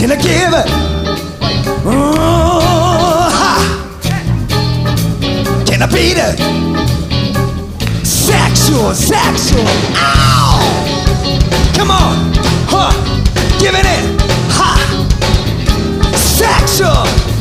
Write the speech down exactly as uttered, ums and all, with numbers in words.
Can I give it? Oh, ha. Can I beat it? Sexual, sexual. Ow! Come on, huh? Give it in, ha! Sexual.